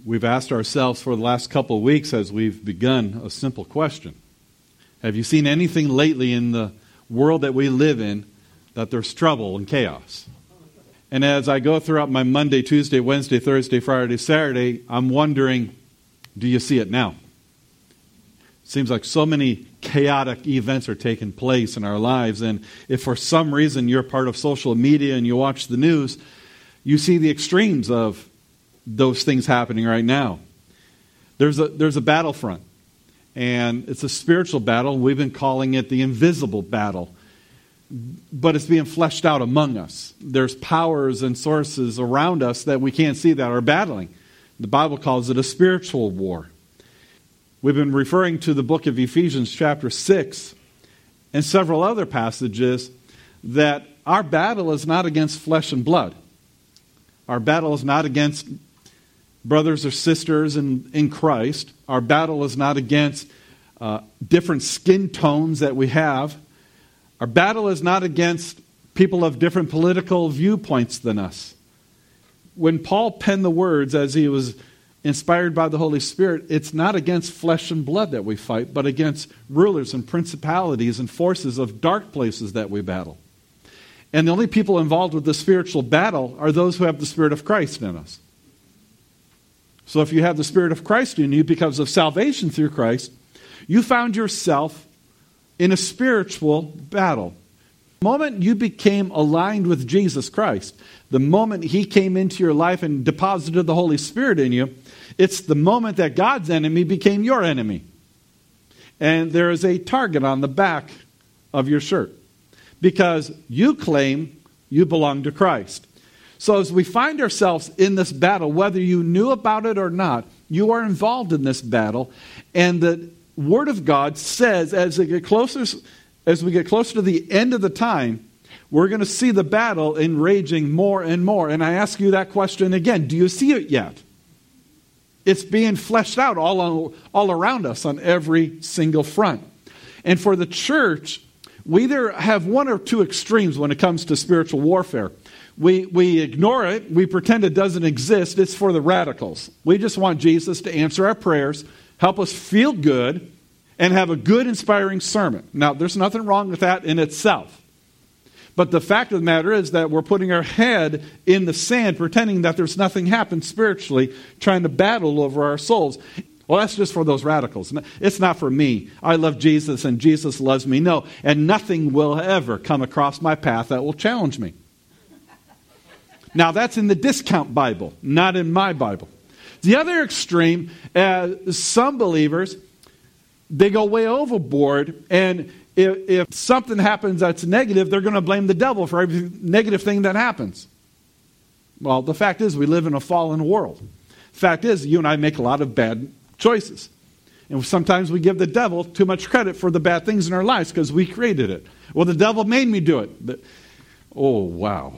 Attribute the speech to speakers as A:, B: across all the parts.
A: We've asked ourselves for the last couple of weeks as we've begun a simple question. Have you seen anything lately in the world that we live in that there's trouble and chaos? And as I go throughout my Monday, Tuesday, Wednesday, Thursday, Friday, Saturday, I'm wondering, do you see it now? Seems like so many chaotic events are taking place in our lives. And if for some reason you're part of social media and you watch the news, you see the extremes of those things happening right now. There's a battlefront. And it's a spiritual battle. We've been calling it the invisible battle. But it's being fleshed out among us. There's powers and sources around us that we can't see that are battling. The Bible calls it a spiritual war. We've been referring to the book of Ephesians chapter 6 and several other passages that our battle is not against flesh and blood. Our battle is not against brothers or sisters in Christ. Our battle is not against different skin tones that we have. Our battle is not against people of different political viewpoints than us. When Paul penned the words as he was inspired by the Holy Spirit, it's not against flesh and blood that we fight, but against rulers and principalities and forces of dark places that we battle. And the only people involved with the spiritual battle are those who have the Spirit of Christ in us. So if you have the Spirit of Christ in you because of salvation through Christ, you found yourself in a spiritual battle. The moment you became aligned with Jesus Christ, the moment He came into your life and deposited the Holy Spirit in you, it's the moment that God's enemy became your enemy. And there is a target on the back of your shirt because you claim you belong to Christ. So as we find ourselves in this battle, whether you knew about it or not, you are involved in this battle. And the Word of God says as we get closer to the end of the time, we're going to see the battle enraging more and more. And I ask you that question again. Do you see it yet? It's being fleshed out all around us on every single front. And for the church, we either have one or two extremes when it comes to spiritual warfare. We ignore it. We pretend it doesn't exist. It's for the radicals. We just want Jesus to answer our prayers, help us feel good, and have a good, inspiring sermon. Now, there's nothing wrong with that in itself. But the fact of the matter is that we're putting our head in the sand, pretending that there's nothing happened spiritually, trying to battle over our souls. Well, that's just for those radicals. It's not for me. I love Jesus and Jesus loves me. No, and nothing will ever come across my path that will challenge me. Now, that's in the discount Bible, not in my Bible. The other extreme, some believers, they go way overboard, and if something happens that's negative, they're going to blame the devil for every negative thing that happens. Well, the fact is we live in a fallen world. The fact is you and I make a lot of bad choices. And sometimes we give the devil too much credit for the bad things in our lives because we created it. Well, the devil made me do it. Oh, wow.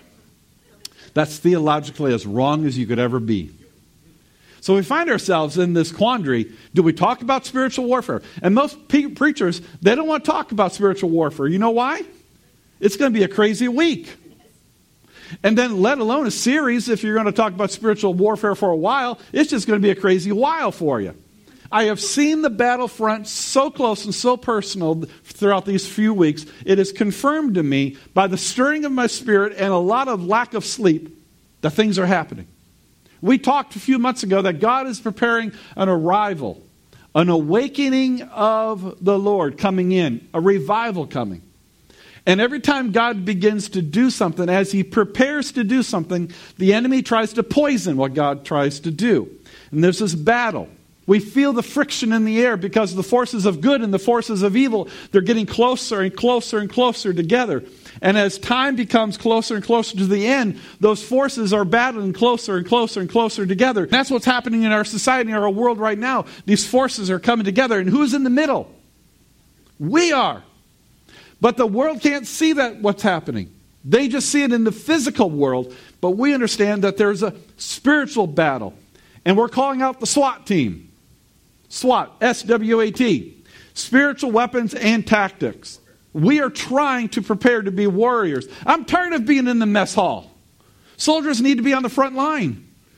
A: That's theologically as wrong as you could ever be. So we find ourselves in this quandary. Do we talk about spiritual warfare? And most preachers, they don't want to talk about spiritual warfare. You know why? It's going to be a crazy week. And then let alone a series, if you're going to talk about spiritual warfare for a while, it's just going to be a crazy while for you. I have seen the battlefront so close and so personal throughout these few weeks. It is confirmed to me by the stirring of my spirit and a lot of lack of sleep that things are happening. We talked a few months ago that God is preparing an arrival, an awakening of the Lord coming in, a revival coming. And every time God begins to do something, as He prepares to do something, the enemy tries to poison what God tries to do. And there's this battle. We feel the friction in the air because the forces of good and the forces of evil, they're getting closer and closer and closer together. And as time becomes closer and closer to the end, those forces are battling closer and closer and closer together. And that's what's happening in our society, in our world right now. These forces are coming together. And who's in the middle? We are. But the world can't see that what's happening. They just see it in the physical world. But we understand that there's a spiritual battle. And we're calling out the SWAT team. SWAT, S-W-A-T. Spiritual weapons and tactics. We are trying to prepare to be warriors. I'm tired of being in the mess hall. Soldiers need to be on the front line.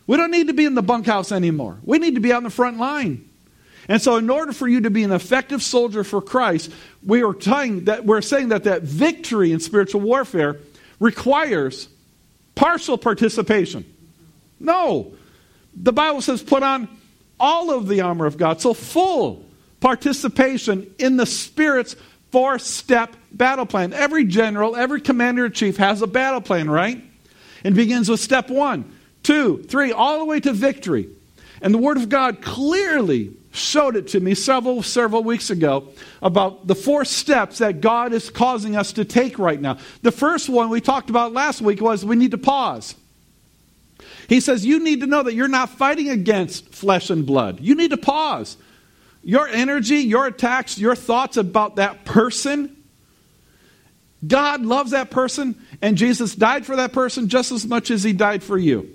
B: We don't need to be in the bunkhouse anymore. We need to be out in the front line. And so in order for you to be an effective soldier for Christ, we're saying that victory in spiritual warfare requires partial participation. No. The Bible says put on all of the armor of God. So full participation in the Spirit's 4-step battle plan. Every general, every commander-in-chief has a battle plan, right? It begins with step 1, 2, 3, all the way to victory. And the Word of God clearly showed it to me several weeks ago about the 4 steps that God is causing us to take right now. The first one we talked about last week was we need to pause. He says you need to know that you're not fighting against flesh and blood. You need to pause. Your energy, your attacks, your thoughts about that person, God loves that person, and Jesus died for that person just as much as he died for you.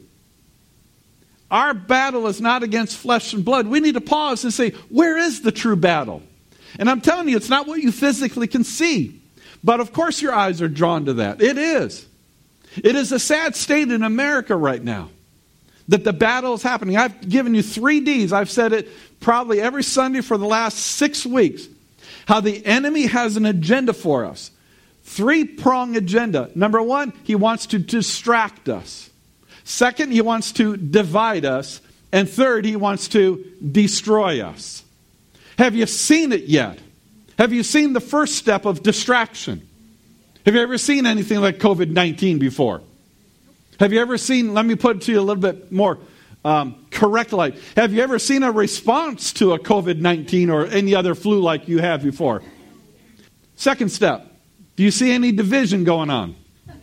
B: Our battle is not against flesh and blood. We need to pause and say, where is the true battle? And I'm telling you, it's not what you physically can see. But of course your eyes are drawn to that. It is. It is a sad state in America right now that the battle is happening. I've given you 3 Ds. I've said it probably every Sunday for the last 6 weeks. How the enemy has an agenda for us. 3-prong agenda. Number 1, he wants to distract us. Second, he wants to divide us. And third, he wants to destroy us. Have you seen it yet? Have you seen the first step of distraction? Have you ever seen anything like COVID-19 before? Have you ever seen, let me put it to you a little bit more correct light. Have you ever seen a response to a COVID-19 or any other flu like you have before? Second step, do you see any division going on?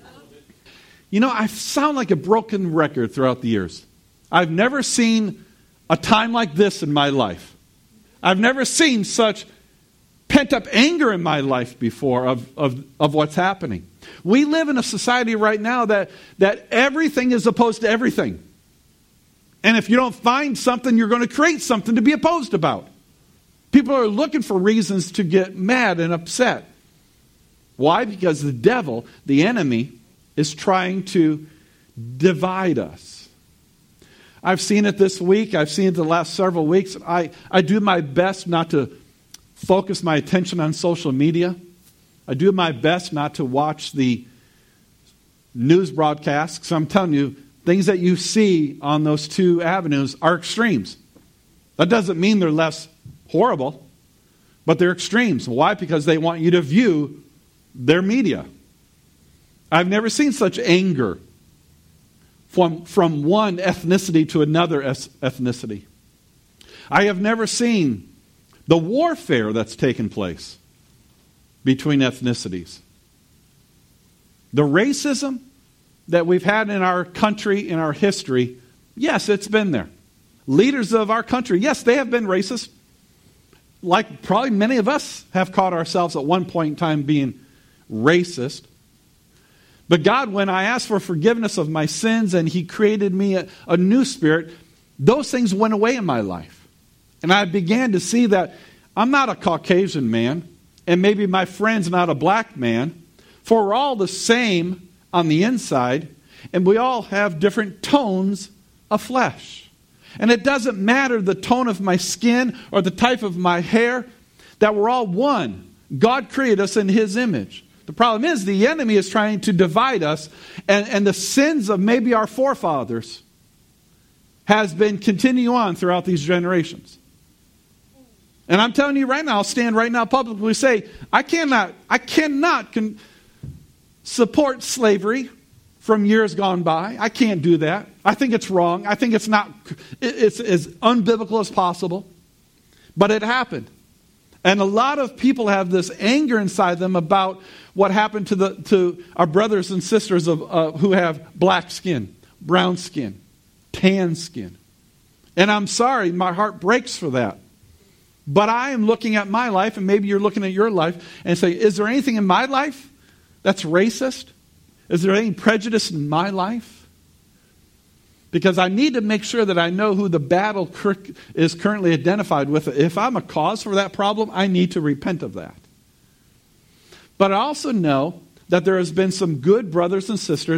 B: You know, I sound like a broken record throughout the years. I've never seen a time like this in my life. I've never seen such pent-up anger in my life before of what's happening. We live in a society right now that everything is opposed to everything. And if you don't find something, you're going to create something to be opposed about. People are looking for reasons to get mad and upset. Why? Because the devil, the enemy, is trying to divide us. I've seen it this week. I've seen it the last several weeks. I do my best not to focus my attention on social media. I do my best not to watch the news broadcasts. So I'm telling you, things that you see on those 2 avenues are extremes. That doesn't mean they're less horrible, but they're extremes. Why? Because they want you to view their media. I've never seen such anger from one ethnicity to another ethnicity. I have never seen the warfare that's taken place between ethnicities. The racism that we've had in our country, in our history, yes, it's been there. Leaders of our country, yes, they have been racist. Like probably many of us have caught ourselves at one point in time being racist. But God, when I asked for forgiveness of my sins and he created me a new spirit, those things went away in my life. And I began to see that I'm not a Caucasian man, and maybe my friend's not a black man, for we're all the same on the inside, and we all have different tones of flesh. And it doesn't matter the tone of my skin or the type of my hair, that we're all one. God created us in his image. The problem is the enemy is trying to divide us, and the sins of maybe our forefathers has been continuing on throughout these generations. And I'm telling you right now, I'll stand right now publicly say, I cannot support slavery from years gone by. I can't do that. I think it's wrong. I think it's as unbiblical as possible. But it happened. And a lot of people have this anger inside them about what happened to our brothers and sisters who have black skin, brown skin, tan skin. And I'm sorry, my heart breaks for that. But I am looking at my life, and maybe you're looking at your life, and say, is there anything in my life that's racist? Is there any prejudice in my life? Because I need to make sure that I know who the battle is currently identified with. If I'm a cause for that problem, I need to repent of that. But I also know that there has been some good brothers and sisters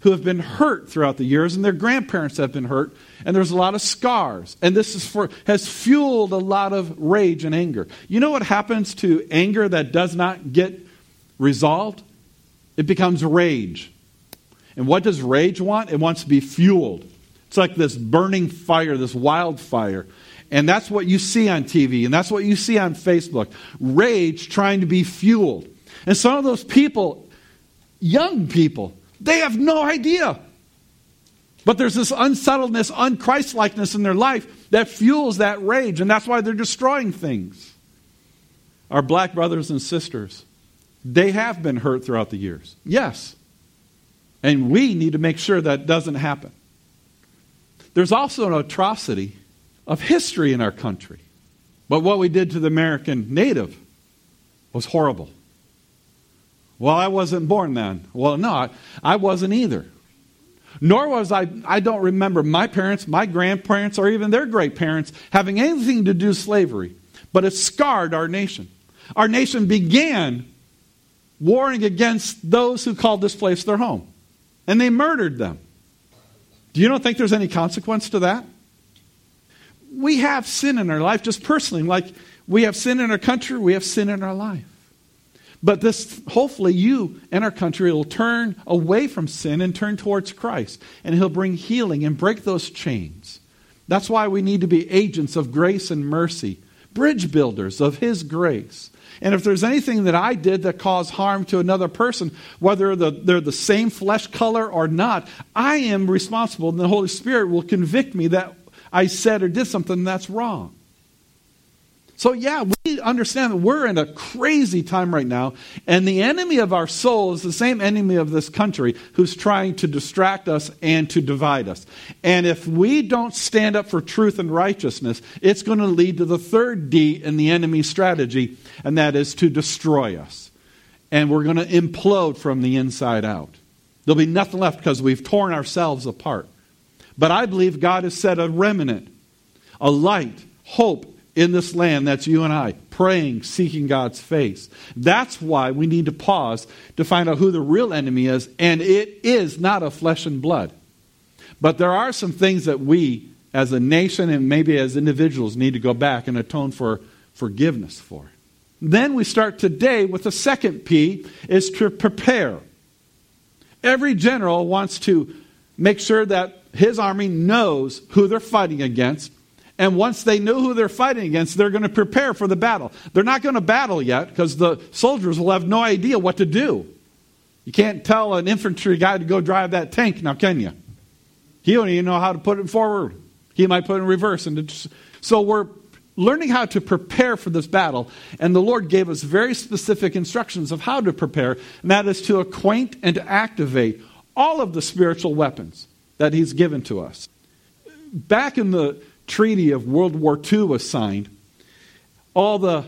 B: who have been hurt throughout the years, and their grandparents have been hurt, and there's a lot of scars. And this has fueled a lot of rage and anger. You know what happens to anger that does not get resolved? It becomes rage. And what does rage want? It wants to be fueled. It's like this burning fire, this wildfire. And that's what you see on TV, and that's what you see on Facebook. Rage trying to be fueled. And some of those people, young people, they have no idea. But there's this unsettledness, unChristlikeness in their life that fuels that rage, and that's why they're destroying things. Our black brothers and sisters, they have been hurt throughout the years. Yes. And we need to make sure that doesn't happen. There's also an atrocity of history in our country. But what we did to the American native was horrible. Well, I wasn't born then. Well, no, I wasn't either. Nor was I don't remember my parents, my grandparents, or even their great parents having anything to do with slavery. But it scarred our nation. Our nation began warring against those who called this place their home. And they murdered them. Do you don't think there's any consequence to that? We have sin in our life, just personally. Like we have sin in our country, we have sin in our life. But this, hopefully you and our country will turn away from sin and turn towards Christ. And He'll bring healing and break those chains. That's why we need to be agents of grace and mercy, bridge builders of His grace. And if there's anything that I did that caused harm to another person, whether they're the same flesh color or not, I am responsible, and the Holy Spirit will convict me that I said or did something that's wrong. So yeah, we understand that we're in a crazy time right now, and the enemy of our soul is the same enemy of this country who's trying to distract us and to divide us. And if we don't stand up for truth and righteousness, it's going to lead to the third D in the enemy's strategy, and that is to destroy us. And we're going to implode from the inside out. There'll be nothing left because we've torn ourselves apart. But I believe God has set a remnant, a light, hope, in this land, that's you and I, praying, seeking God's face. That's why we need to pause to find out who the real enemy is, and it is not of flesh and blood. But there are some things that we, as a nation and maybe as individuals, need to go back and atone for forgiveness for. Then we start today with the second P, is to prepare. Every general wants to make sure that his army knows who they're fighting against. And once they know who they're fighting against, they're going to prepare for the battle. They're not going to battle yet because the soldiers will have no idea what to do. You can't tell an infantry guy to go drive that tank now, can you? He don't even know how to put it forward. He might put it in reverse. So we're learning how to prepare for this battle. And the Lord gave us very specific instructions of how to prepare. And that is to acquaint and to activate all of the spiritual weapons that He's given to us. Back in the Treaty of World War II was signed, all the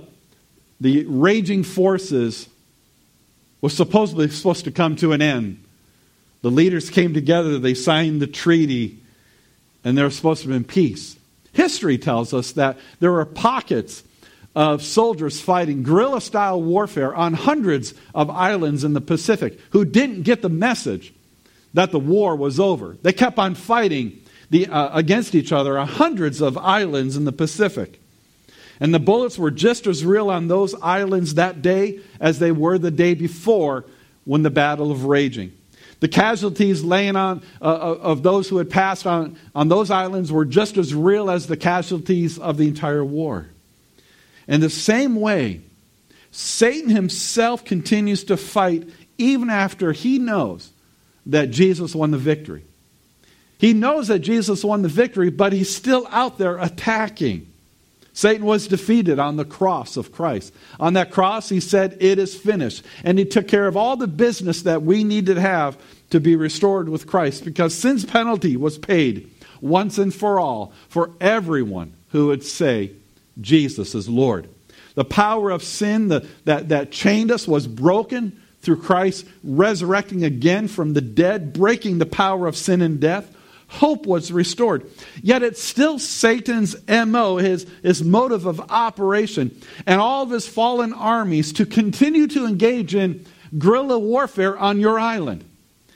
B: raging forces was supposed to come to an end. The leaders came together, they signed the treaty, and there was supposed to have been peace. History tells us that there were pockets of soldiers fighting guerrilla-style warfare on hundreds of islands in the Pacific who didn't get the message that the war was over. They kept on fighting against each other on hundreds of islands in the Pacific. And the bullets were just as real on those islands that day as they were the day before when the battle was raging. The casualties laying on of those who had passed on those islands were just as real as the casualties of the entire war. In the same way, Satan himself continues to fight even after he knows that Jesus won the victory. He knows that Jesus won the victory, but he's still out there attacking. Satan was defeated on the cross of Christ. On that cross, he said, "It is finished." And he took care of all the business that we needed to have to be restored with Christ, because sin's penalty was paid once and for all for everyone who would say, Jesus is Lord. The power of sin that chained us was broken through Christ resurrecting again from the dead, breaking the power of sin and death. Hope was restored. Yet it's still Satan's MO, his motive of operation, and all of his fallen armies to continue to engage in guerrilla warfare on your island.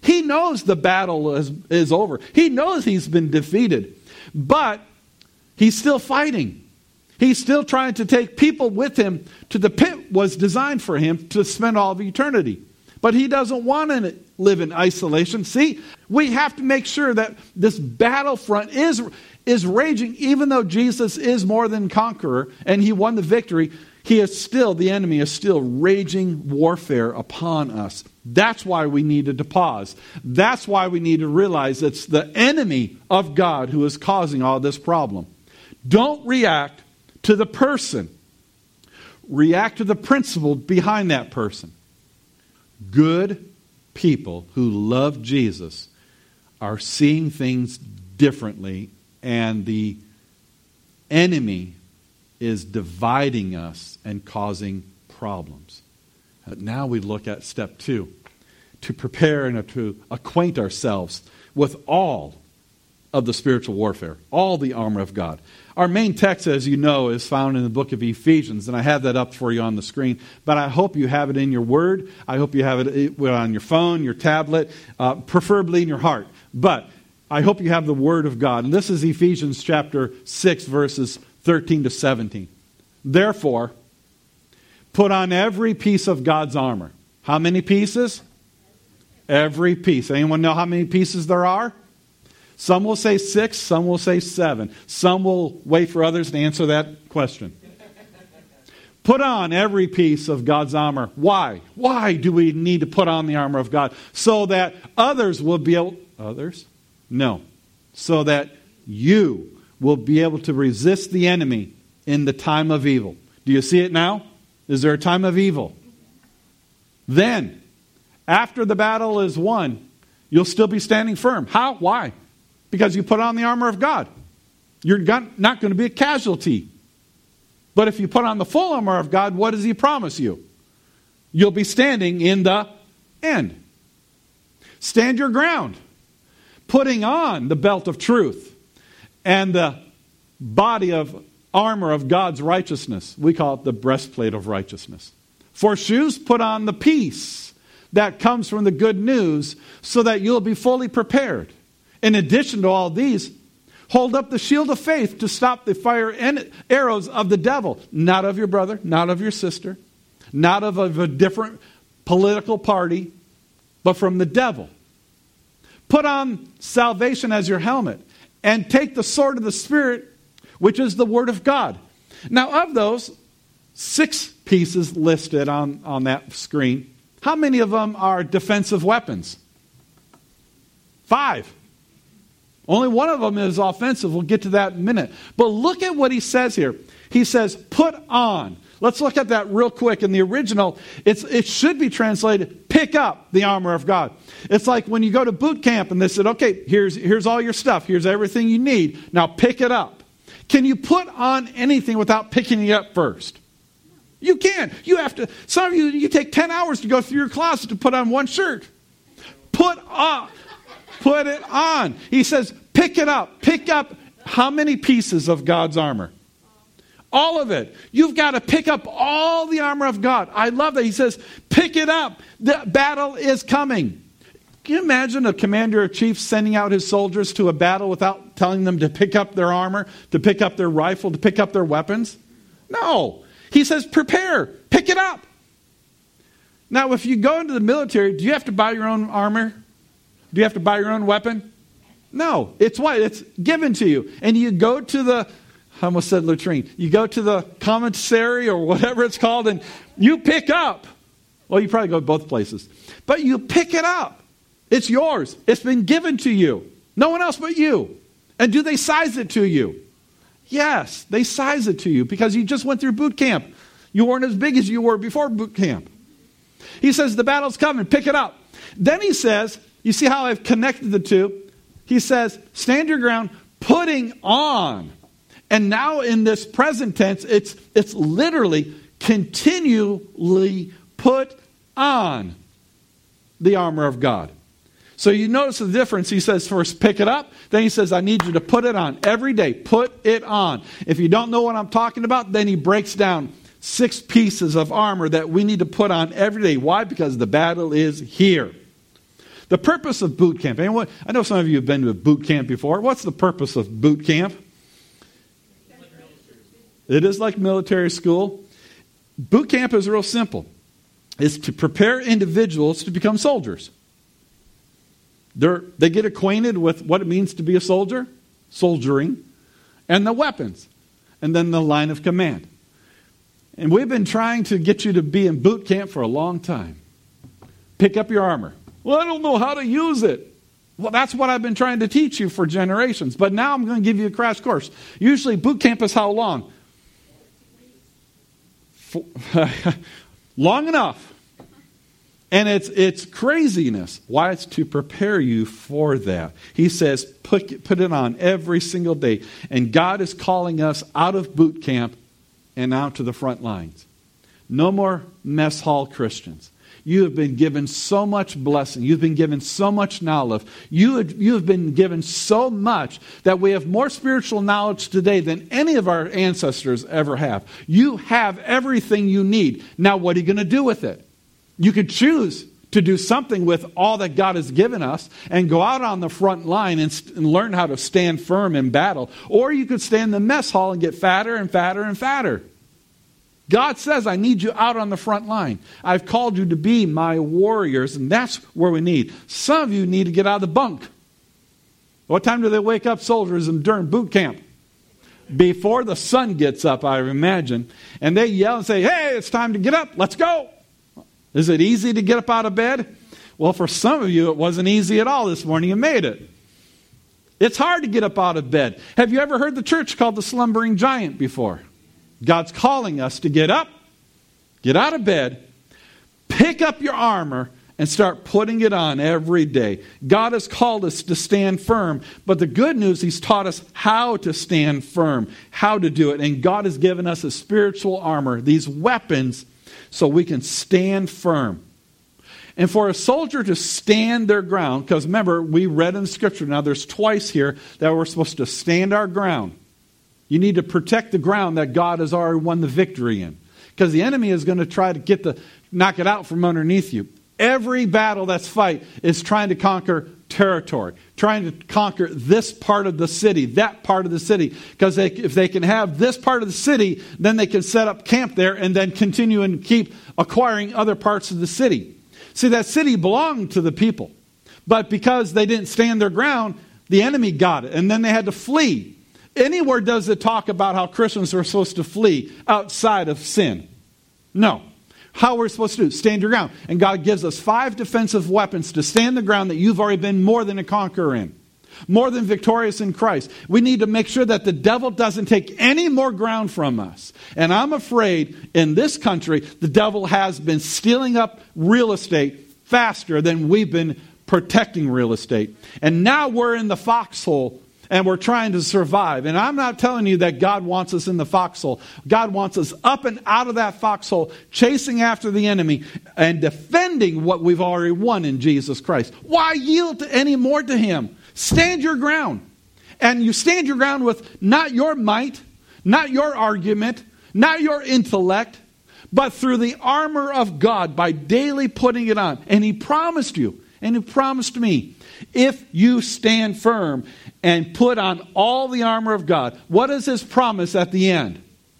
B: He knows the battle is over. He knows he's been defeated. But he's still fighting. He's still trying to take people with him to the pit was designed for him to spend all of eternity. But he doesn't want to live in isolation. See, we have to make sure that this battlefront is raging, even though Jesus is more than conqueror and he won the victory. The enemy is still raging warfare upon us. That's why we needed to pause. That's why we need to realize it's the enemy of God who is causing all this problem. Don't react to the person. React to the principle behind that person. Good people who love Jesus are seeing things differently, and the enemy is dividing us and causing problems. Now we look at step 2, to prepare and to acquaint ourselves with all of the spiritual warfare, all the armor of God. Our main text, as you know, is found in the book of Ephesians, and I have that up for you on the screen, but I hope you have it in your word. I hope you have it on your phone, your tablet, preferably in your heart. But I hope you have the word of God. And this is Ephesians chapter 6, verses 13 to 17. Therefore, put on every piece of God's armor. How many pieces? Every piece. Anyone know how many pieces there are? Some will say 6, some will say 7. Some will wait for others to answer that question. Put on every piece of God's armor. Why? Why do we need to put on the armor of God? So that others will be able... Others? No. So that you will be able to resist the enemy in the time of evil. Do you see it now? Is there a time of evil? Then, after the battle is won, you'll still be standing firm. How? Why? Because you put on the armor of God. You're not going to be a casualty. But if you put on the full armor of God, what does he promise you? You'll be standing in the end. Stand your ground. Putting on the belt of truth and the body of armor of God's righteousness. We call it the breastplate of righteousness. For shoes, put on the peace that comes from the good news so that you'll be fully prepared. In addition to all these, hold up the shield of faith to stop the fire and arrows of the devil. Not of your brother, not of your sister, not of a different political party, but from the devil. Put on salvation as your helmet and take the sword of the Spirit, which is the Word of God. Now, of those 6 pieces listed on that screen, how many of them are defensive weapons? 5. Only one of them is offensive. We'll get to that in a minute. But look at what he says here. He says, put on. Let's look at that real quick. In the original, it should be translated, pick up the armor of God. It's like when you go to boot camp and they said, okay, here's all your stuff. Here's everything you need. Now pick it up. Can you put on anything without picking it up first? You can't. You have to. Some of you take 10 hours to go through your closet to put on one shirt. Put it on. He says, pick it up. Pick up how many pieces of God's armor? All of it. You've got to pick up all the armor of God. I love that. He says, pick it up. The battle is coming. Can you imagine a commander or chief sending out his soldiers to a battle without telling them to pick up their armor, to pick up their rifle, to pick up their weapons? No. He says, prepare. Pick it up. Now, if you go into the military, do you have to buy your own armor? Do you have to buy your own weapon? No. It's what? It's given to you. And you go to the, I almost said latrine. You go to the commissary or whatever it's called and you pick up. Well, you probably go both places. But you pick it up. It's yours. It's been given to you. No one else but you. And do they size it to you? Yes, they size it to you because you just went through boot camp. You weren't as big as you were before boot camp. He says, the battle's coming. Pick it up. Then he says, you see how I've connected the two? He says, stand your ground, putting on. And now in this present tense, it's literally continually put on the armor of God. So you notice the difference. He says, first pick it up. Then he says, I need you to put it on every day. Put it on. If you don't know what I'm talking about, then he breaks down 6 pieces of armor that we need to put on every day. Why? Because the battle is here. The purpose of boot camp. Anyone? I know some of you have been to a boot camp before. What's the purpose of boot camp? It is like military school. Boot camp is real simple. It's to prepare individuals to become soldiers. They get acquainted with what it means to be a soldier, soldiering, and the weapons, and then the line of command. And we've been trying to get you to be in boot camp for a long time. Pick up your armor. Well, I don't know how to use it. Well, that's what I've been trying to teach you for generations. But now I'm going to give you a crash course. Usually boot camp is how long? Long enough. And it's craziness. Why? It's to prepare you for that. He says, put it on every single day. And God is calling us out of boot camp and out to the front lines. No more mess hall Christians. You have been given so much blessing. You've been given so much knowledge. You have been given so much that we have more spiritual knowledge today than any of our ancestors ever have. You have everything you need. Now, what are you going to do with it? You could choose to do something with all that God has given us and go out on the front line and learn how to stand firm in battle. Or you could stay in the mess hall and get fatter and fatter and fatter. God says, I need you out on the front line. I've called you to be my warriors, and that's where we need. Some of you need to get out of the bunk. What time do they wake up soldiers during boot camp? Before the sun gets up, I imagine. And they yell and say, hey, it's time to get up. Let's go. Is it easy to get up out of bed? Well, for some of you, it wasn't easy at all this morning. You made it. It's hard to get up out of bed. Have you ever heard the church called the slumbering giant before? God's calling us to get up, get out of bed, pick up your armor, and start putting it on every day. God has called us to stand firm, but the good news, He's taught us how to stand firm, how to do it. And God has given us a spiritual armor, these weapons, so we can stand firm. And for a soldier to stand their ground, because remember, we read in Scripture, now there's twice here that we're supposed to stand our ground. You need to protect the ground that God has already won the victory in. Because the enemy is going to try to knock it out from underneath you. Every battle that's fight is trying to conquer territory. Trying to conquer this part of the city, that part of the city. Because if they can have this part of the city, then they can set up camp there and then continue and keep acquiring other parts of the city. See, that city belonged to the people. But because they didn't stand their ground, the enemy got it. And then they had to flee. Anywhere does it talk about how Christians are supposed to flee outside of sin? No. How we're supposed to do? Stand your ground. And God gives us 5 defensive weapons to stand the ground that you've already been more than a conqueror in. More than victorious in Christ. We need to make sure that the devil doesn't take any more ground from us. And I'm afraid in this country, the devil has been stealing up real estate faster than we've been protecting real estate. And now we're in the foxhole. And we're trying to survive. And I'm not telling you that God wants us in the foxhole. God wants us up and out of that foxhole, chasing after the enemy and defending what we've already won in Jesus Christ. Why yield any more to Him? Stand your ground. And you stand your ground with not your might, not your argument, not your intellect, but through the armor of God by daily putting it on. And He promised you, and He promised me, if you stand firm and put on all the armor of God, what is His promise at the end?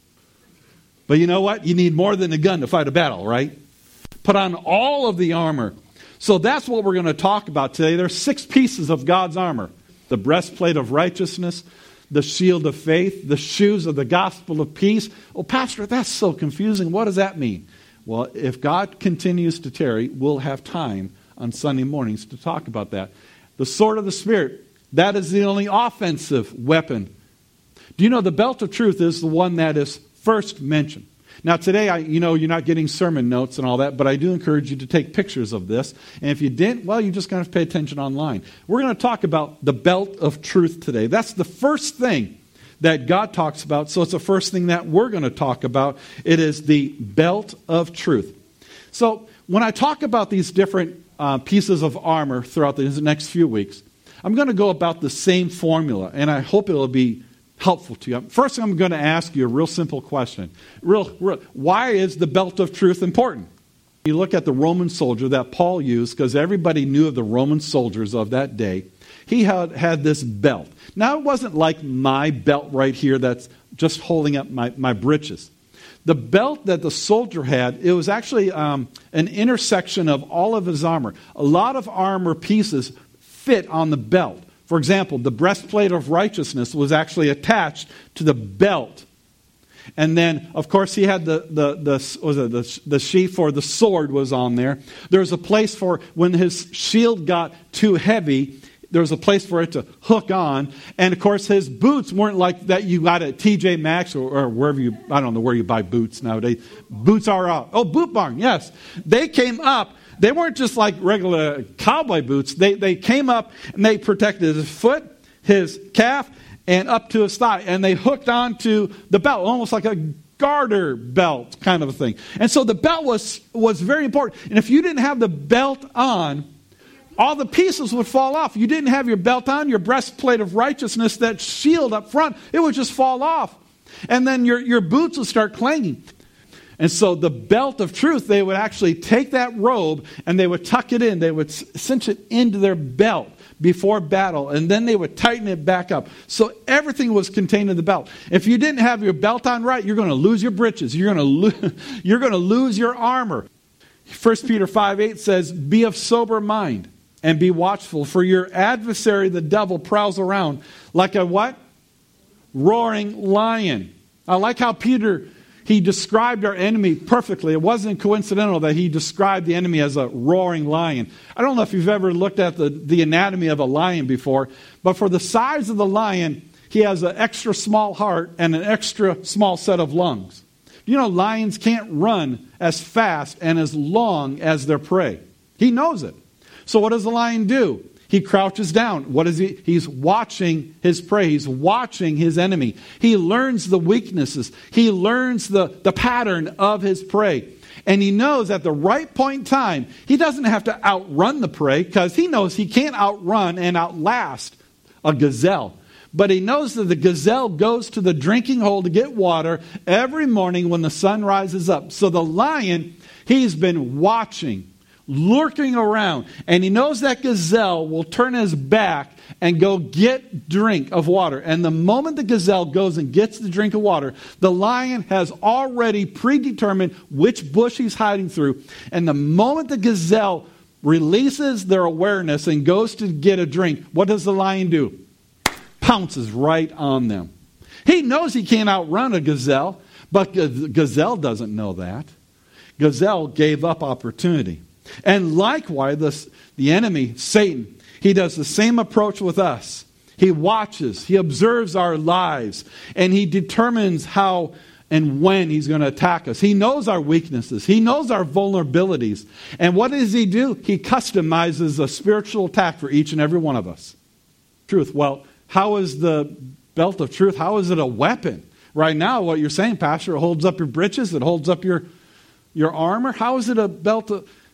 B: But you know what? You need more than a gun to fight a battle, right? Put on all of the armor. So that's what we're going to talk about today. There's 6 pieces of God's armor. The breastplate of righteousness, the shield of faith, the shoes of the gospel of peace. Oh, Pastor, that's so confusing. What does that mean? Well, if God continues to tarry, we'll have time on Sunday mornings to talk about that. The sword of the Spirit, that is the only offensive weapon. Do you know the belt of truth is the one that is first mentioned? Now today, you're not getting sermon notes and all that, but I do encourage you to take pictures of this. And if you didn't, well, you're just going to have to pay attention online. We're going to talk about the belt of truth today. That's the first thing that God talks about, so it's the first thing that we're going to talk about. It is the belt of truth. So when I talk about these different pieces of armor throughout the next few weeks, I'm going to go about the same formula, and I hope it'll be helpful to you. First, I'm going to ask you a real simple question. Why is the belt of truth important? You look at the Roman soldier that Paul used, because everybody knew of the Roman soldiers of that day. He had this belt. Now, it wasn't like my belt right here that's just holding up my breeches. The belt that the soldier had, it was actually an intersection of all of his armor. A lot of armor pieces fit on the belt. For example, the breastplate of righteousness was actually attached to the belt. And then, of course, he had the sheath for the sword was on there. There was a place for when his shield got too heavy, there was a place for it to hook on. And, of course, his boots weren't like that you got at TJ Maxx or wherever you, I don't know where you buy boots nowadays. Boots are out. Oh, Boot Barn, yes. They came up. They weren't just like regular cowboy boots. They came up and they protected his foot, his calf, and up to his thigh. And they hooked onto the belt, almost like a garter belt kind of a thing. And so the belt was very important. And if you didn't have the belt on, all the pieces would fall off. You didn't have your belt on, your breastplate of righteousness, that shield up front, it would just fall off. And then your boots would start clanging. And so the belt of truth, they would actually take that robe and they would tuck it in. They would cinch it into their belt before battle, and then they would tighten it back up. So everything was contained in the belt. If you didn't have your belt on right, you're going to lose your breeches. You're going to lose your armor. 1 Peter 5:8 says, "Be of sober mind and be watchful, for your adversary, the devil, prowls around like a" what? Roaring lion. I like how Peter, he described our enemy perfectly. It wasn't coincidental that he described the enemy as a roaring lion. I don't know if you've ever looked at the anatomy of a lion before, but for the size of the lion, he has an extra small heart and an extra small set of lungs. You know, lions can't run as fast and as long as their prey. He knows it. So what does the lion do? He crouches down. What is he? He's watching his prey. He's watching his enemy. He learns the weaknesses. He learns the pattern of his prey. And he knows at the right point in time, he doesn't have to outrun the prey, because he knows he can't outrun and outlast a gazelle. But he knows that the gazelle goes to the drinking hole to get water every morning when the sun rises up. So the lion, he's been watching, lurking around, and he knows that gazelle will turn his back and go get drink of water. And the moment the gazelle goes and gets the drink of water, the lion has already predetermined which bush he's hiding through. And the moment the gazelle releases their awareness and goes to get a drink, what does the lion do? Pounces right on them. He knows he can't outrun a gazelle, but gazelle doesn't know that. Gazelle gave up opportunity. And likewise, the enemy, Satan, he does the same approach with us. He watches, he observes our lives, and he determines how and when he's going to attack us. He knows our weaknesses. He knows our vulnerabilities. And what does he do? He customizes a spiritual attack for each and every one of us. Truth. Well, how is the belt of truth? How is it a weapon? Right now, what you're saying, Pastor, it holds up your breeches, it holds up your armor. How is it a belt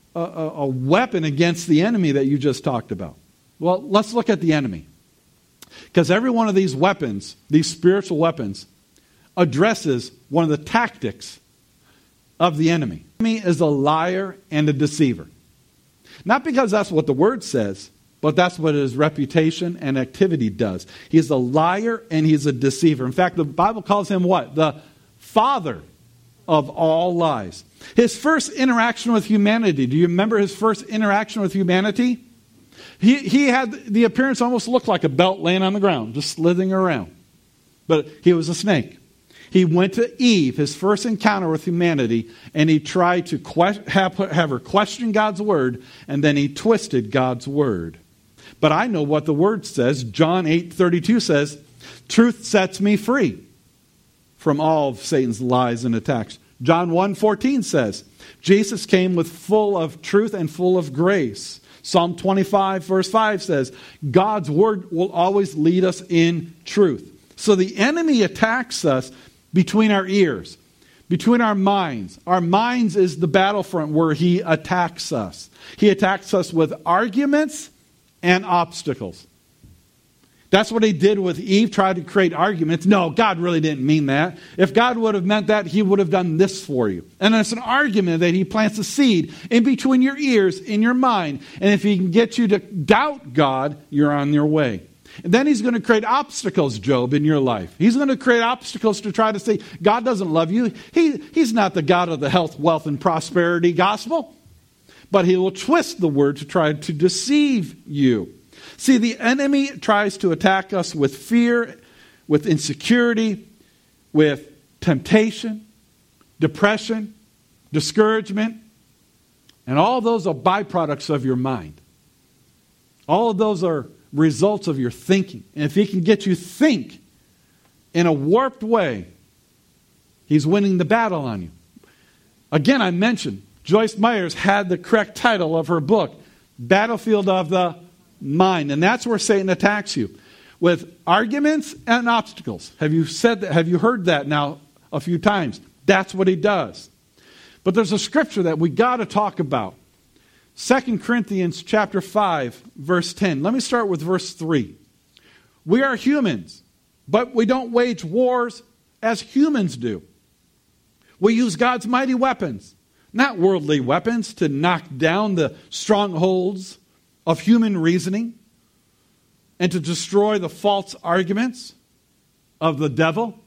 B: a weapon against the enemy that you just talked about? Well, let's look at the enemy. Because every one of these weapons, these spiritual weapons, addresses one of the tactics of the enemy. The enemy is a liar and a deceiver. Not because that's what the word says, but that's what his reputation and activity does. He's a liar and he's a deceiver. In fact, the Bible calls him what? The father of all lies. His first interaction with humanity. Do you remember his first interaction with humanity? He had the appearance, almost looked like a belt laying on the ground, just slithering around. But he was a snake. He went to Eve, his first encounter with humanity, and he tried to have her question God's word, and then he twisted God's word. But I know what the word says. John 8:32 says, "Truth sets me free from all of Satan's lies and attacks." John 1:14 says, Jesus came with full of truth and full of grace. Psalm 25 verse 5 says, God's word will always lead us in truth. So the enemy attacks us between our ears, between our minds. Our minds is the battlefront where he attacks us. He attacks us with arguments and obstacles. That's what he did with Eve, tried to create arguments. No, God really didn't mean that. If God would have meant that, he would have done this for you. And it's an argument that he plants a seed in between your ears, in your mind. And if he can get you to doubt God, you're on your way. And then he's going to create obstacles, Job, in your life. He's going to create obstacles to try to say, God doesn't love you. He's not the God of the health, wealth, and prosperity gospel. But he will twist the word to try to deceive you. See, the enemy tries to attack us with fear, with insecurity, with temptation, depression, discouragement, and all those are byproducts of your mind. All of those are results of your thinking. And if he can get you think in a warped way, he's winning the battle on you. Again, I mentioned Joyce Myers had the correct title of her book, Battlefield of the Mind. And that's where Satan attacks you, with arguments and obstacles. Have you said that? Have you heard that now a few times? That's what he does. But there's a scripture that we got to talk about. 2 Corinthians chapter 5, verse 10. Let me start with verse 3. We are humans, but we don't wage wars as humans do. We use God's mighty weapons, not worldly weapons, to knock down the strongholds of human reasoning and to destroy the false arguments of the devil.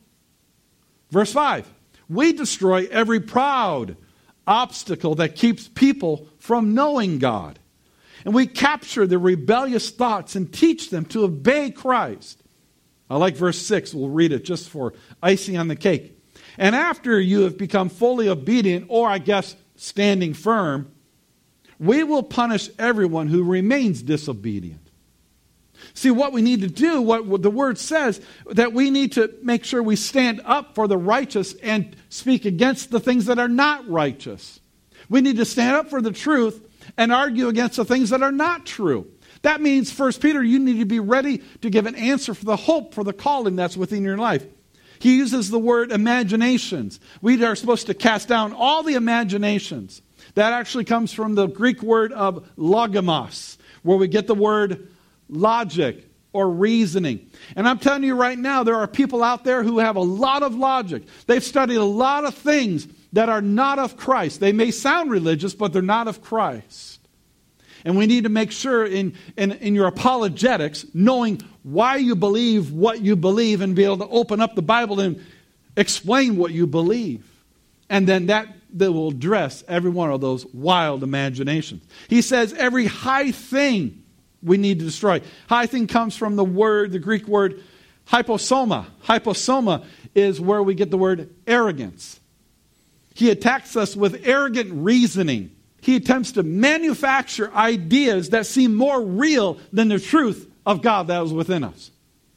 B: Verse 5. We destroy every proud obstacle that keeps people from knowing God. And we capture the rebellious thoughts and teach them to obey Christ. I like verse 6. We'll read it just for icing on the cake. And after you have become fully obedient, or I guess standing firm, we will punish everyone who remains disobedient. See, what we need to do, what the word says, that we need to make sure we stand up for the righteous and speak against the things that are not righteous. We need to stand up for the truth and argue against the things that are not true. That means, 1 Peter, you need to be ready to give an answer for the hope, for the calling that's within your life. He uses the word imaginations. We are supposed to cast down all the imaginations. That actually comes from the Greek word of logos, where we get the word logic or reasoning. And I'm telling you right now, there are people out there who have a lot of logic. They've studied a lot of things that are not of Christ. They may sound religious, but they're not of Christ. And we need to make sure in your apologetics, knowing why you believe what you believe and be able to open up the Bible and explain what you believe. And then that will address every one of those wild imaginations. He says every high thing we need to destroy. High thing comes from the Greek word hyposoma. Hyposoma is where we get the word arrogance. He attacks us with arrogant reasoning. He attempts to manufacture ideas that seem more real than the truth of God that is within us.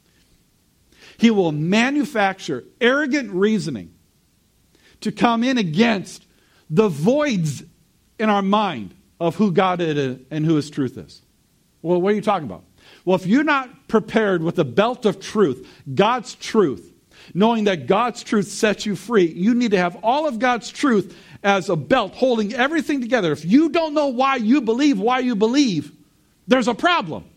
B: He will manufacture arrogant reasoning to come in against the voids in our mind of who God is and who His truth is. Well, what are you talking about? Well, if you're not prepared with the belt of truth, God's truth, knowing that God's truth sets you free, you need to have all of God's truth as a belt holding everything together. If you don't know why you believe, there's a problem.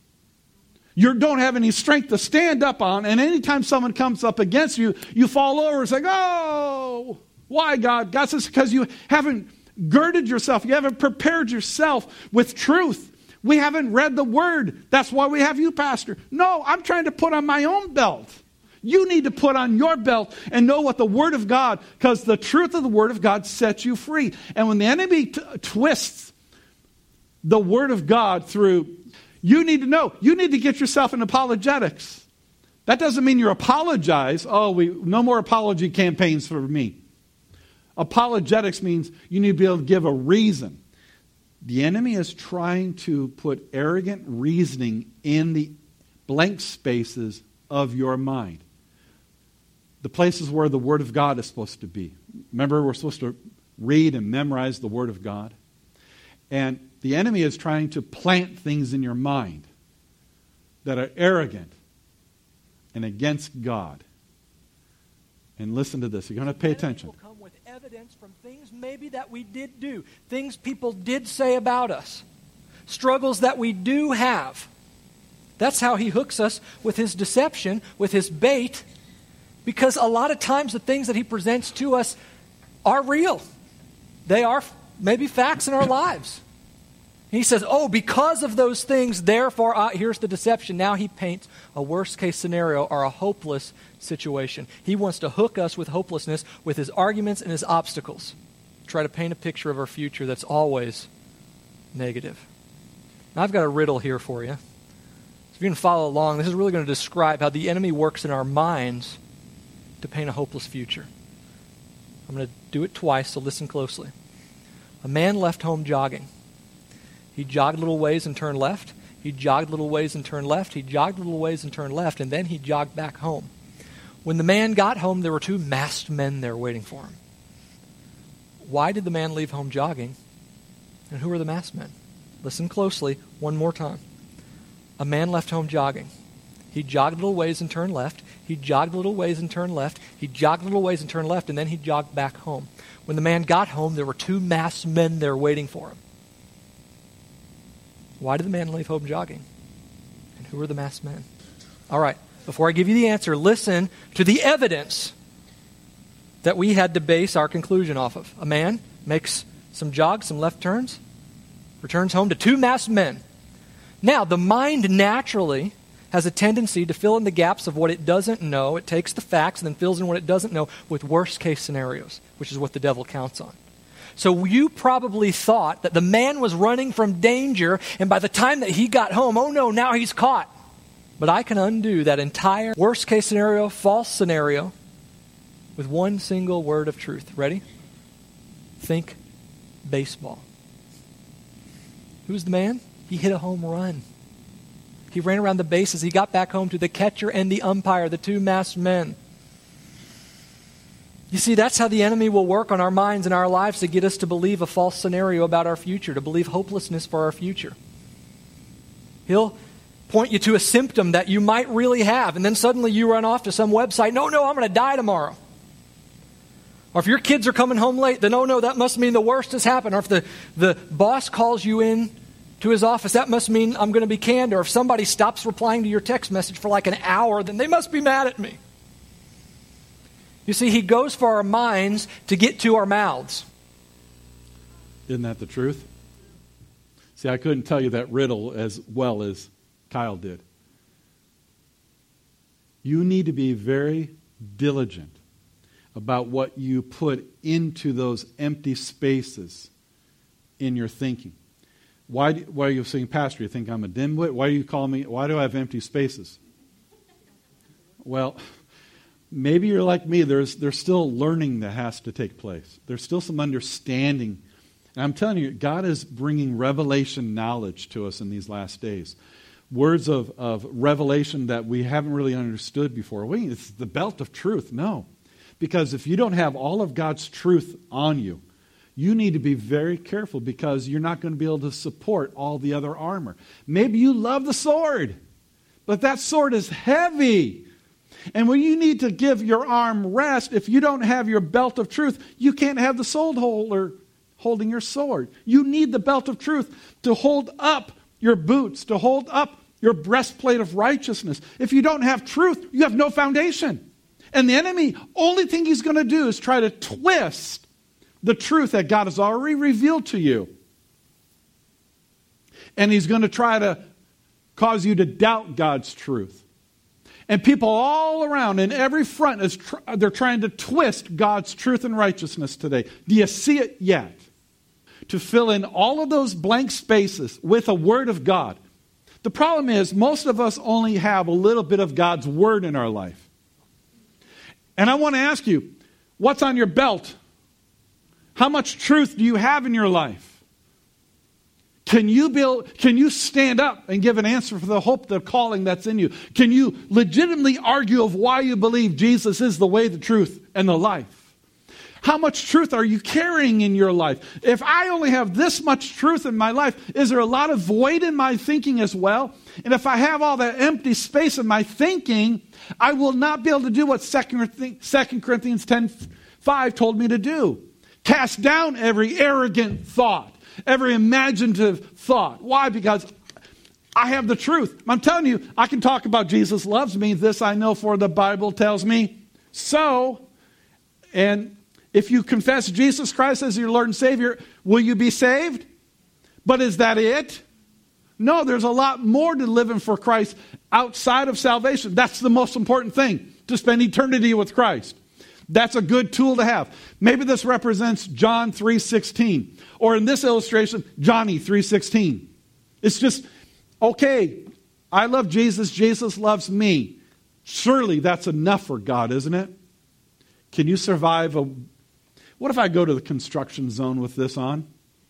B: You don't have any strength to stand up on, and anytime someone comes up against you, you fall over and say, oh, why, God? God says, because you haven't girded yourself. You haven't prepared yourself with truth. We haven't read the Word. That's why we have you, Pastor. No, I'm trying to put on my own belt. You need to put on your belt and know what the Word of God, because the truth of the Word of God sets you free. And when the enemy twists the Word of God through, you need to know, you need to get yourself in apologetics. That doesn't mean you apologize. No more apology campaigns for me. Apologetics means you need to be able to give a reason. The enemy is trying to put arrogant reasoning in the blank spaces of your mind. The places where the Word of God is supposed to be. Remember, we're supposed to read and memorize the Word of God. And the enemy is trying to plant things in your mind that are arrogant and against God. And listen to this. You're going to pay attention.
C: Will come with evidence from things maybe that we did do, things people did say about us, struggles that we do have. That's how he hooks us with his deception, with his bait, because a lot of times the things that he presents to us are real. They are maybe facts in our lives. He says, oh, because of those things, therefore, here's the deception. Now he paints a worst-case scenario or a hopeless situation. He wants to hook us with hopelessness with his arguments and his obstacles. Try to paint a picture of our future that's always negative. Now, I've got a riddle here for you. If you're going to follow along, this is really going to describe how the enemy works in our minds to paint a hopeless future. I'm going to do it twice, so listen closely. A man left home jogging. He jogged a little ways and turned left. He jogged a little ways and turned left. He jogged a little ways and turned left, and then he jogged back home. When the man got home, there were 2 masked men there waiting for him. Why did the man leave home jogging? And who are the masked men? Listen closely one more time. A man left home jogging. He jogged a little ways and turned left. He jogged a little ways and turned left. He jogged a little ways and turned left, and then he jogged back home. When the man got home, there were 2 masked men there waiting for him. Why did the man leave home jogging? And who are the masked men? All right, before I give you the answer, listen to the evidence that we had to base our conclusion off of. A man makes some jogs, some left turns, returns home to 2 masked men. Now, the mind naturally has a tendency to fill in the gaps of what it doesn't know. It takes the facts and then fills in what it doesn't know with worst-case scenarios, which is what the devil counts on. So you probably thought that the man was running from danger, and by the time that he got home, oh no, now he's caught. But I can undo that entire worst-case scenario, false scenario, with one single word of truth. Ready? Think baseball. Who's the man? He hit a home run. He ran around the bases. He got back home to the catcher and the umpire, the 2 masked men. You see, that's how the enemy will work on our minds and our lives to get us to believe a false scenario about our future, to believe hopelessness for our future. He'll point you to a symptom that you might really have, and then suddenly you run off to some website, no, I'm going to die tomorrow. Or if your kids are coming home late, then no, that must mean the worst has happened. Or if the boss calls you in to his office, that must mean I'm going to be canned. Or if somebody stops replying to your text message for like an hour, then they must be mad at me. You see, he goes for our minds to get to our mouths.
A: Isn't that the truth? See, I couldn't tell you that riddle as well as Kyle did. You need to be very diligent about what you put into those empty spaces in your thinking. Why are you saying, Pastor, you think I'm a dimwit? Why do you call me? Why do I have empty spaces? Well, maybe you're like me. There's still learning that has to take place. There's still some understanding. And I'm telling you, God is bringing revelation knowledge to us in these last days. Words of revelation that we haven't really understood before. Wait, it's the belt of truth. No. Because if you don't have all of God's truth on you, you need to be very careful because you're not going to be able to support all the other armor. Maybe you love the sword, but that sword is heavy. And when you need to give your arm rest, if you don't have your belt of truth, you can't have the sword holder holding your sword. You need the belt of truth to hold up your boots, to hold up your breastplate of righteousness. If you don't have truth, you have no foundation. And the enemy, only thing he's going to do is try to twist the truth that God has already revealed to you. And he's going to try to cause you to doubt God's truth. And people all around in every front, they're trying to twist God's truth and righteousness today. Do you see it yet? To fill in all of those blank spaces with a word of God. The problem is most of us only have a little bit of God's word in our life. And I want to ask you, what's on your belt? How much truth do you have in your life? Can you stand up and give an answer for the hope, the calling that's in you? Can you legitimately argue of why you believe Jesus is the way, the truth, and the life? How much truth are you carrying in your life? If I only have this much truth in my life, is there a lot of void in my thinking as well? And if I have all that empty space in my thinking, I will not be able to do what 2 Corinthians 10:5 told me to do. Cast down every arrogant thought, every imaginative thought. Why? Because
B: I have the truth. I'm telling you, I can talk about Jesus loves me. This I know, for the Bible tells me so. And if you confess Jesus Christ as your Lord and Savior, will you be saved? But is that it? No, there's a lot more to living for Christ outside of salvation. That's the most important thing, to spend eternity with Christ. That's a good tool to have. Maybe this represents John 3:16. Or in this illustration, Johnny 3:16. It's just, okay, I love Jesus. Jesus loves me. Surely that's enough for God, isn't it? Can you survive what if I go to the construction zone with this on?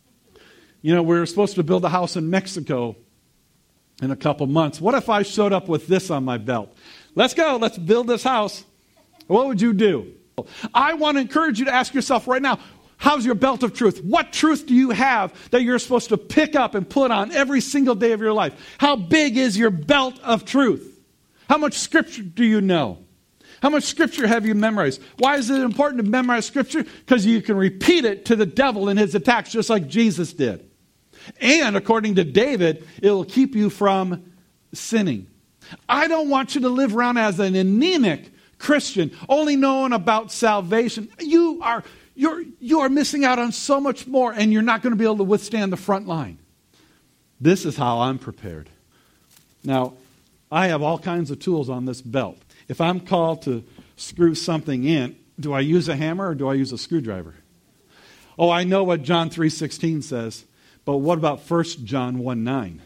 B: You know, we're supposed to build a house in Mexico in a couple months. What if I showed up with this on my belt? Let's go. Let's build this house. What would you do? I want to encourage you to ask yourself right now, how's your belt of truth? What truth do you have that you're supposed to pick up and put on every single day of your life? How big is your belt of truth? How much Scripture do you know? How much Scripture have you memorized? Why is it important to memorize Scripture? Because you can repeat it to the devil in his attacks, just like Jesus did. And according to David, it will keep you from sinning. I don't want you to live around as an anemic Christian, only knowing about salvation. You are missing out on so much more, and you're not going to be able to withstand the front line. This is how I'm prepared. Now, I have all kinds of tools on this belt. If I'm called to screw something in, do I use a hammer or do I use a screwdriver? Oh, I know what John 3:16 says, but what about 1 John 1:9?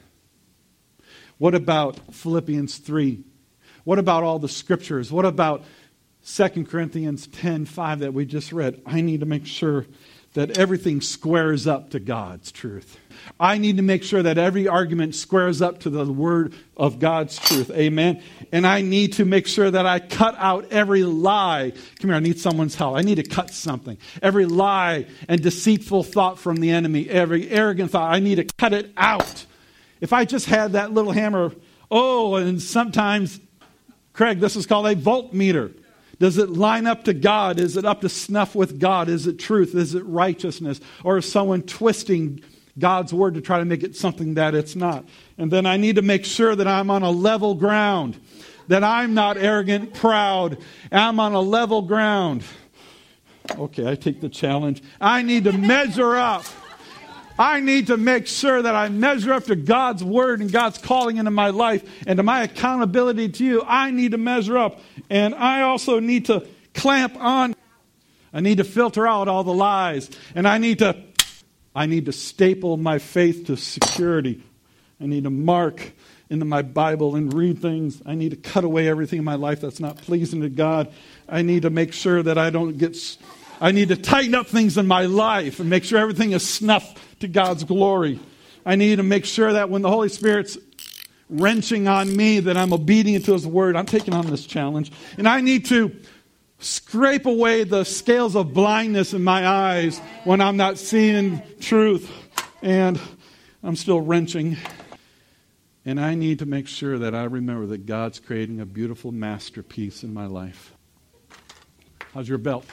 B: What about Philippians 3? What about all the scriptures? What about 2 Corinthians 10:5 that we just read? I need to make sure that everything squares up to God's truth. I need to make sure that every argument squares up to the word of God's truth. Amen. And I need to make sure that I cut out every lie. Come here, I need someone's help. I need to cut something. Every lie and deceitful thought from the enemy, every arrogant thought, I need to cut it out. If I just had that little hammer, and sometimes, Craig, this is called a voltmeter. Does it line up to God? Is it up to snuff with God? Is it truth? Is it righteousness? Or is someone twisting God's word to try to make it something that it's not? And then I need to make sure that I'm on a level ground, that I'm not arrogant, proud. I'm on a level ground. Okay, I take the challenge. I need to measure up. I need to make sure that I measure up to God's word and God's calling into my life and to my accountability to you. I need to measure up. And I also need to clamp on. I need to filter out all the lies. And I need to staple my faith to security. I need to mark into my Bible and read things. I need to cut away everything in my life that's not pleasing to God. I need to make sure that I need to tighten up things in my life and make sure everything is snuffed to God's glory. I need to make sure that when the Holy Spirit's wrenching on me, that I'm obedient to His word. I'm taking on this challenge. And I need to scrape away the scales of blindness in my eyes when I'm not seeing truth and I'm still wrenching. And I need to make sure that I remember that God's creating a beautiful masterpiece in my life. How's your belt?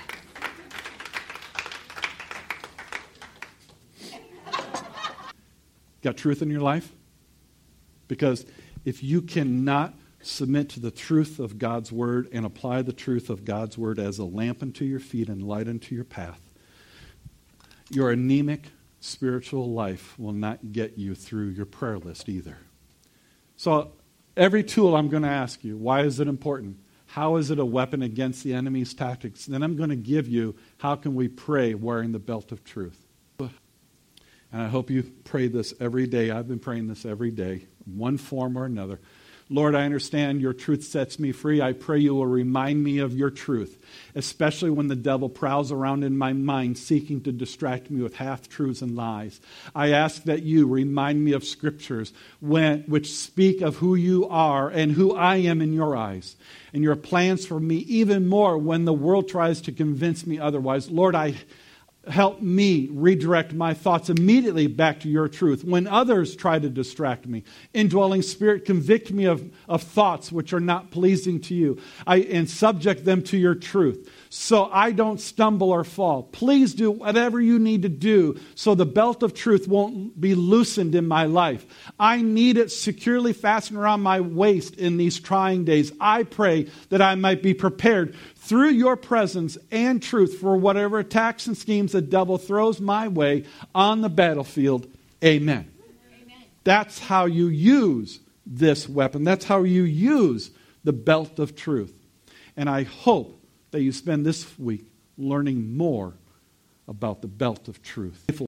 B: Got truth in your life? Because if you cannot submit to the truth of God's word and apply the truth of God's word as a lamp unto your feet and light unto your path, your anemic spiritual life will not get you through your prayer list either. So every tool I'm going to ask you, why is it important? How is it a weapon against the enemy's tactics? Then I'm going to give you, how can we pray wearing the belt of truth? And I hope you pray this every day. I've been praying this every day, one form or another. Lord, I understand your truth sets me free. I pray you will remind me of your truth, especially when the devil prowls around in my mind seeking to distract me with half-truths and lies. I ask that you remind me of scriptures which speak of who you are and who I am in your eyes, and your plans for me even more when the world tries to convince me otherwise. Lord, help me redirect my thoughts immediately back to your truth. When others try to distract me, indwelling Spirit, convict me of thoughts which are not pleasing to you, and subject them to your truth, so I don't stumble or fall. Please do whatever you need to do so the belt of truth won't be loosened in my life. I need it securely fastened around my waist in these trying days. I pray that I might be prepared through your presence and truth for whatever attacks and schemes the devil throws my way on the battlefield. Amen. Amen. That's how you use this weapon. That's how you use the belt of truth. And I hope that you spend this week learning more about the belt of truth.